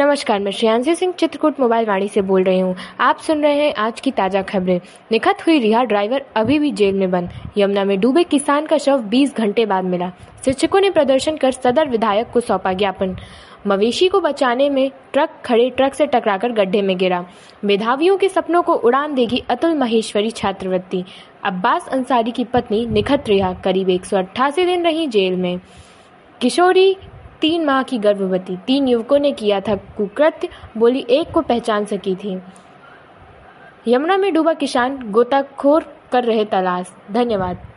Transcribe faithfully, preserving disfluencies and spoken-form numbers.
नमस्कार, मैं श्रेयांशी सिंह चित्रकूट मोबाइल वाणी से बोल रही हूँ। आप सुन रहे हैं आज की ताज़ा खबरें। निखत हुई रिहा, ड्राइवर अभी भी जेल में बंद। यमुना में डूबे किसान का शव बीस घंटे बाद मिला। शिक्षकों ने प्रदर्शन कर सदर विधायक को सौंपा ज्ञापन। मवेशी को बचाने में ट्रक खड़े ट्रक से टकराकर गड्ढे में गिरा। मेधावियों के सपनों को उड़ान देगी अतुल माहेश्वरी छात्रवृत्ति। अब्बास अंसारी की पत्नी निखत रिहा, करीब एक सौ अट्ठासी दिन रही जेल में। किशोरी तीन माह की गर्भवती, तीन युवकों ने किया था कुकृत्य, बोली एक को पहचान सकी थी। यमुना में डूबा किसान, गोताखोर कर रहे तलाश। धन्यवाद।